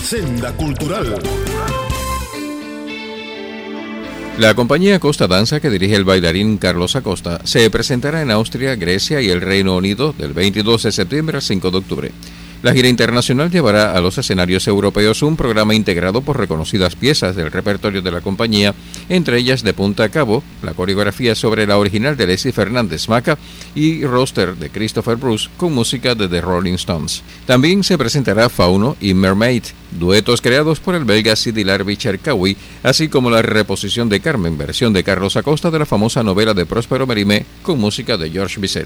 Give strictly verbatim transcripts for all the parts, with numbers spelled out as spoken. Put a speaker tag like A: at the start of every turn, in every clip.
A: Senda Cultural.
B: La compañía Acosta Danza, que dirige el bailarín Carlos Acosta, se presentará en Austria, Grecia y el Reino Unido del veintidós de septiembre al cinco de octubre. La gira internacional llevará a los escenarios europeos un programa integrado por reconocidas piezas del repertorio de la compañía, entre ellas De Punta a Cabo, la coreografía sobre la original de Leslie Fernández Maca y roster de Christopher Bruce con música de The Rolling Stones. También se presentará Fauno y Mermaid, duetos creados por el belga Sidi Larbi Cherkaoui, así como la reposición de Carmen, versión de Carlos Acosta de la famosa novela de Próspero Mérimée con música de Georges Bizet.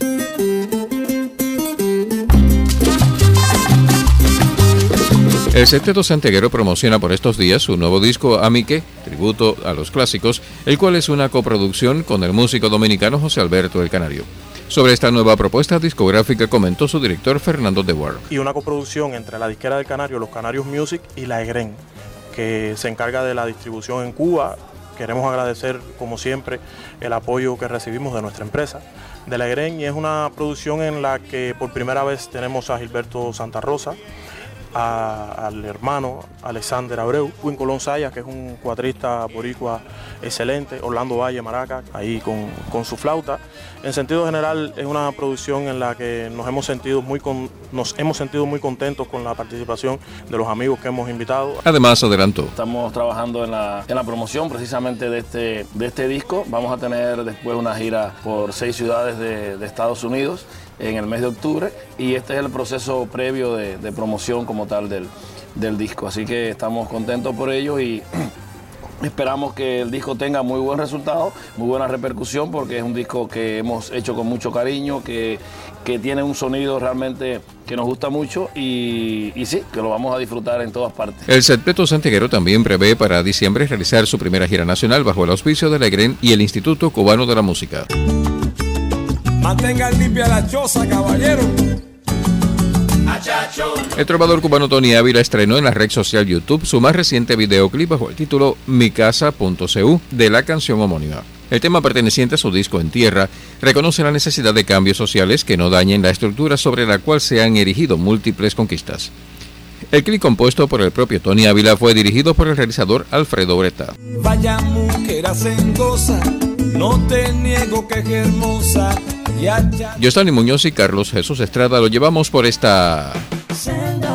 B: El Septeto Santiaguero promociona por estos días su nuevo disco Amique, tributo a los clásicos, el cual es una coproducción con el músico dominicano José Alberto El Canario. Sobre esta nueva propuesta discográfica comentó su director Fernando De War.
C: Y una coproducción entre la disquera del Canario, Los Canarios Music y la EGREN, que se encarga de la distribución en Cuba. Queremos agradecer, como siempre, el apoyo que recibimos de nuestra empresa, de la EGREN, y es una producción en la que por primera vez tenemos a Gilberto Santa Rosa, A, al hermano Alexander Abreu, Quinn Colón Sayas, que es un cuatrista boricua excelente, Orlando Valle, maraca, ahí con, con su flauta. En sentido general es una producción en la que nos hemos sentido muy con, nos hemos sentido muy contentos con la participación de los amigos que hemos invitado.
B: Además adelantó:
D: estamos trabajando en la, en la promoción precisamente de este, de este disco. Vamos a tener después una gira por seis ciudades de, de Estados Unidos en el mes de octubre, y este es el proceso previo de, de promoción como tal del, del disco, así que estamos contentos por ello y esperamos que el disco tenga muy buen resultado, muy buena repercusión, porque es un disco que hemos hecho con mucho cariño, que, que tiene un sonido realmente que nos gusta mucho y, y sí, que lo vamos a disfrutar en todas partes.
B: El Septeto Santiaguero también prevé para diciembre realizar su primera gira nacional bajo el auspicio de la EGREN y el Instituto Cubano de la Música.
E: Mantengan limpia la choza, caballero.
B: El trovador cubano Tony Ávila estrenó en la red social YouTube su más reciente videoclip bajo el título Mi Casa punto C U de la canción homónima. El tema perteneciente a su disco En Tierra reconoce la necesidad de cambios sociales que no dañen la estructura sobre la cual se han erigido múltiples conquistas. El clip, compuesto por el propio Tony Ávila, fue dirigido por el realizador Alfredo Breta.
E: Vaya mujer hacendosa, no te niego que es hermosa.
B: Yostani Muñoz y Carlos Jesús Estrada lo llevamos por esta